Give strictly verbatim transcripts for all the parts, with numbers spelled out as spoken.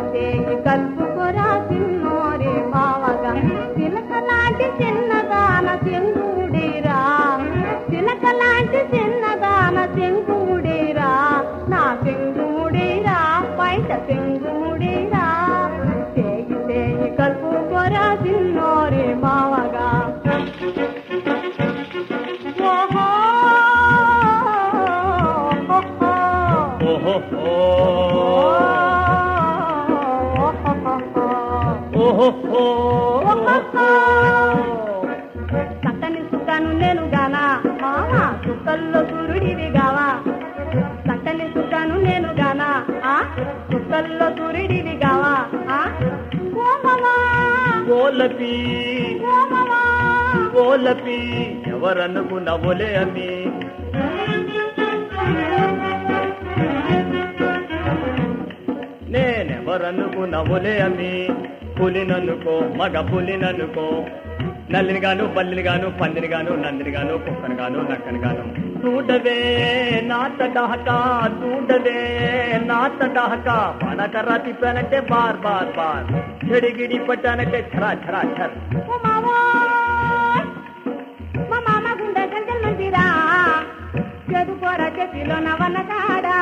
చేయి కలుపుకోరా చిన్నోరే బావగా చిలకలాంటి చిన్నదాన చెంగుడీరా చిలకలాంటి చిన్నదాన చెంగుడీరా నా చెంగుడీరా బయట చెంగుడీరా చేయి చేయి కలుపుకోరా చిన్నోరే బావగా ఓహో చక్కని సుఖాను నేను గానా మామా సుక్కల్లో సూర్యుడివి గావా చక్కని సుఖాను నేను గానా ఆ సుక్కల్లో సూర్యుడివి గావా ఆ ఓలపి ఓలపి ఎవరనుకున్నవోలే అమ్మి నేనెవరనుకున్నవోలే అమ్మి పులిననుకో మగ పులిననుకో నల్లిని గాను బల్లిని గాను పందిని గాను నందిని గాను కుక్కని గాను నక్కని గాను చూడవే నాత డహక చూడవే నాత డహక పనకర్ర తిప్పానంటే బార్ బార్ బార్ చెడిగిడి పట్టానంటే ఛరా ఛరా ఛర్ మా మామ గుండె గంటల మందిరా చదువుకోర చెట్టిలో నవనకాడా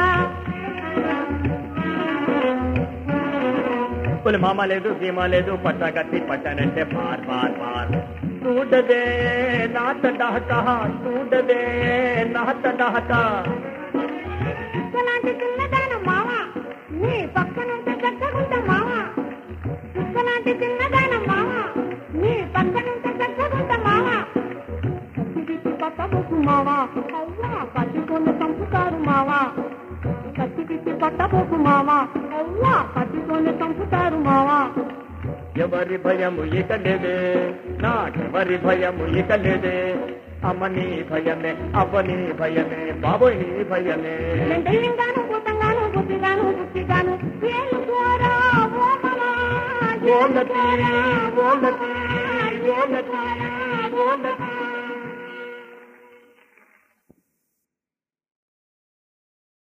పులి మామ లేదు భీమా లేదు పట్టా కత్తి పట్టానంటే బార్ బార్ బార్ చూడదే నాత డహక చూడదే నాత డహక కుక్కలాంటి చిన్నదాన మామ నీ పక్కనుంటే చక్కగుంట మామ కుక్కలాంటి చిన్నదాన మామ నీ పక్కనుంటే చక్కగుంట మామ కత్తి పట్టబోకు మావ అవ్వా పట్టుకొని చంపుతారు మావ కత్తి పిచ్చి పట్టబోకు మావ అవ్వా పట్టుకొని చంపుతారు మావ ఎవరి భయము ఇక లేదే నాకెవరి భయము ఇక లేదే అమ్మ నీ భయమే అవ్వ నీ భయమే బాబోయ్ నీ భయమే గాను భూతంగాను బుద్ధిగాను బుద్ధిగాను ఓలతి ఓలతి ఓలతి ఓలతి